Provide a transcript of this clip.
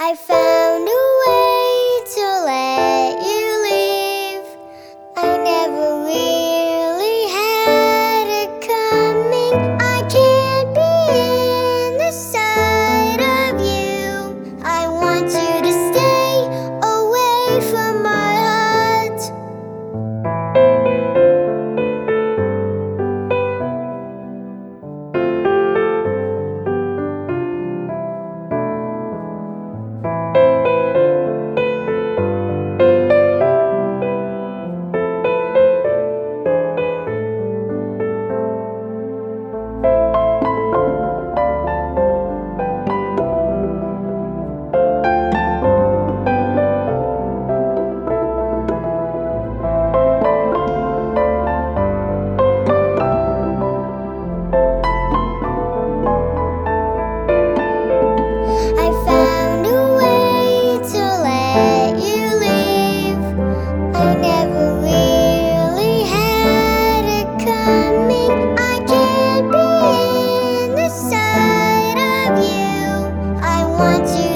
I found a way to let you leave. I never really had it coming. I can't be in the sight of you. I want you to stay away from my heart. I found a way to let you leave. I never really had it coming. I can't be in the sight of you. I want you